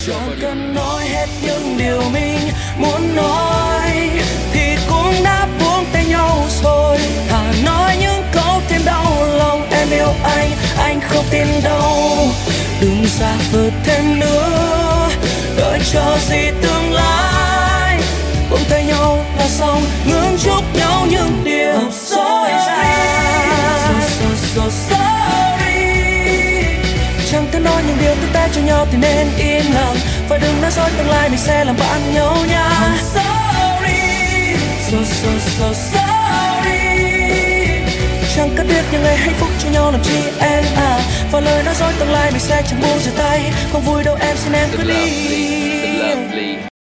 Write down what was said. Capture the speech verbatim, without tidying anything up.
Chẳng cần nói hết những điều mình muốn nói thì cũng đã buông tay nhau rồi. Thà nói những câu thêm đau lòng, em yêu anh, anh không tin đâu. Đừng xa vời thêm nữa, đợi chờ gì tương lai. Buông tay nhau là xong, ngưỡng chúc nhau những điều dối gian. So, so, so, sorry. Chẳng thể nói những điều tương tác cho nhau thì nên im lặng. Và đừng nói dối tương lai mình sẽ làm bạn nhau nha. I'm sorry, so, so, so, sorry. Chẳng cần biết những ngày hạnh phúc cho nhau làm chi em à. Và lời nói dối tương lai mình sẽ chẳng buông rời tay. Không vui đâu em xin em cứ đi.